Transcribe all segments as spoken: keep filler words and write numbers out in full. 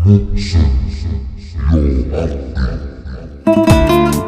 محسن یا عبدی.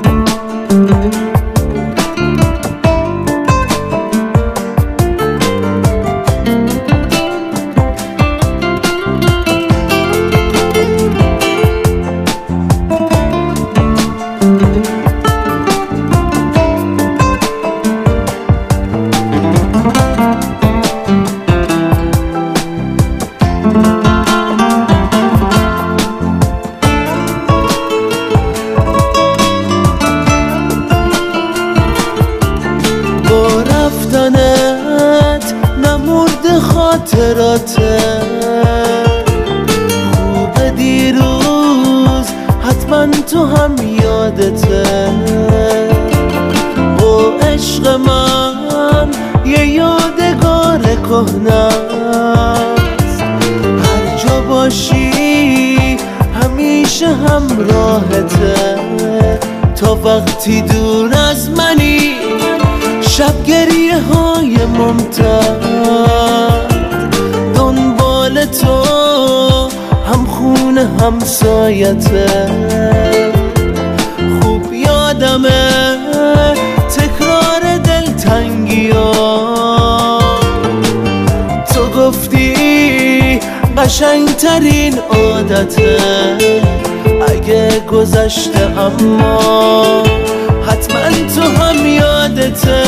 نمورد خاطراته خوب دیروز حتما تو هم یادته با عشق من یه یادگار کهنه‌ست هر جا باشی همیشه همراهته تا وقتی دور از منی شب گریه های ممتد دنبال تو هم خونه همسایته خوب یادمه تکرار دلتنگی ها تو گفتی قشنگترین عادته اگه گذشته اما حتما تو هم یادته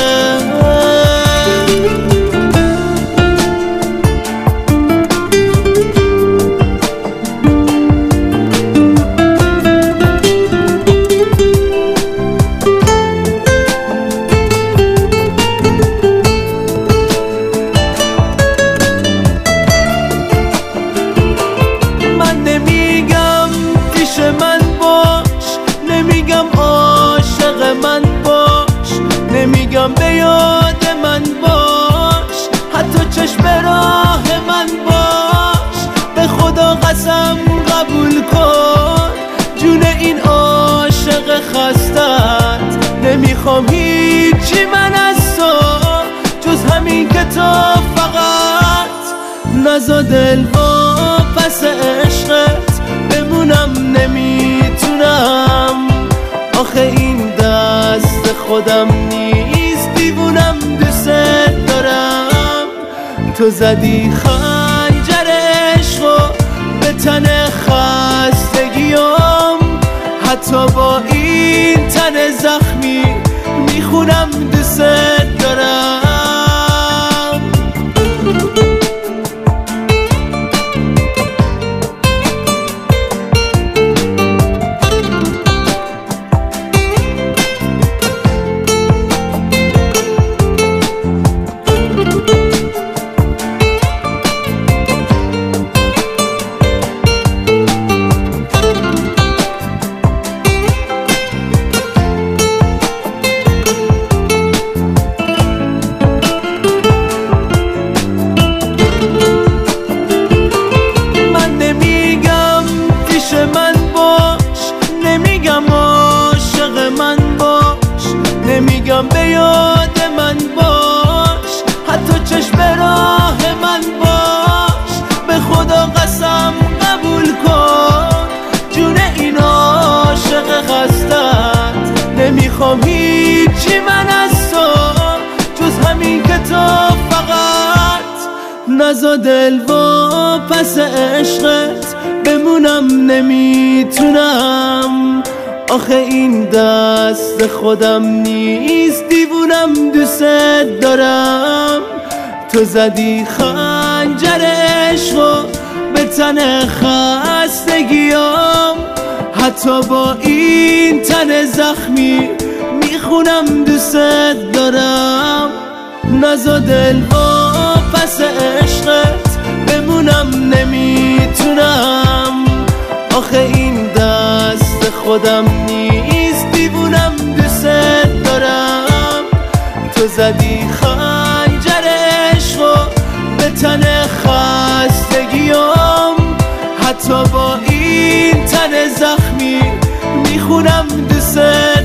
من نمیگم پیش من باش نمیگم عاشق من باش نمیگم به یاد من باش حتی چشم راه من باش به خدا قسم قبول کن جون این عاشق خستت نمیخوام هیچی من از تو جز همین که تو فقط نزا دل با پس عشقت بمونم نمیتونم آخه این دست خودم نیست دیوونم دوست دارم تو زدی خنجر عشقو به تن خستگیام حتی با این تن زخمی میخونم دوست دارم نمیگم به یاد من باش حتی چشم راه من باش به خدا قسم قبول کن جون این عاشق خستت نمیخوام هیچی من از تو جز همین که تو فقط نزا دل و پس عشقت بمونم نمیتونم آخه این دست خودم نیست دیوونم دوست دارم تو زدی خنجر عشقو به تن خستگیام حتی با این تن زخمی میخونم دوست دارم نزا دل با پس عشقت بمونم نمیتونم آخه این دست خودم نیست دیوونم دوست دارم تو زدی خنجر عشقو به تن خستگیام حتی با این تن زخمی میخونم دوست